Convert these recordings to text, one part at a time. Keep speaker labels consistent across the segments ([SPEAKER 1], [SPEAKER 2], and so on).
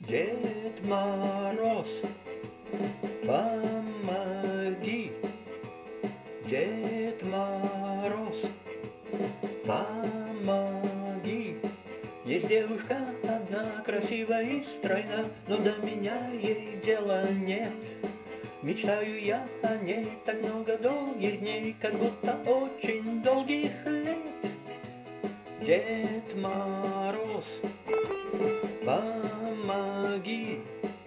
[SPEAKER 1] Дед Мороз, помоги. Дед Мороз, помоги. Есть девушка одна, красивая и стройна, но до меня ей дела нет. Мечтаю я о ней так много долгих дней, как будто очень долгих лет. Дед Мороз, помоги,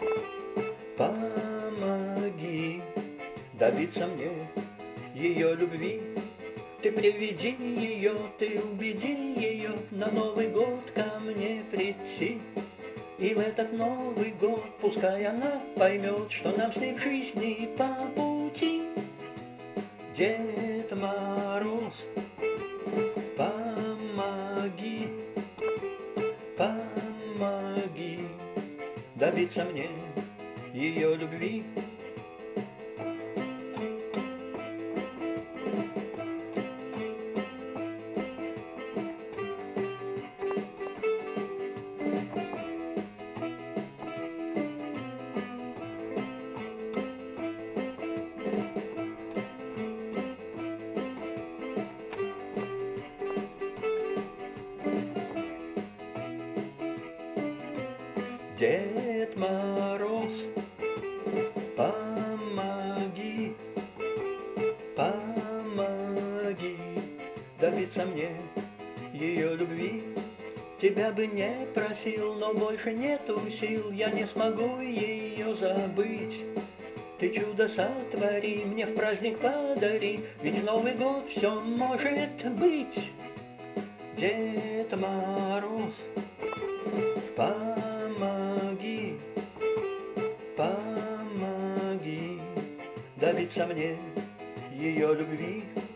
[SPEAKER 1] помоги добиться мне ее любви. Ты приведи ее, ты убеди ее на Новый год ко мне прийти. И в этот Новый год пускай она поймет, что нам с ней в жизни по пути. Дед Мороз, помоги, помоги добиться мне ее любви. Дед Мороз, помоги, помоги добиться мне ее любви. Тебя бы не просил, но больше нету сил, я не смогу ее забыть. Ты чудо сотвори, мне в праздник подари, ведь в Новый год все может быть. Дед Мороз, помоги, помоги добиться мне ее любви.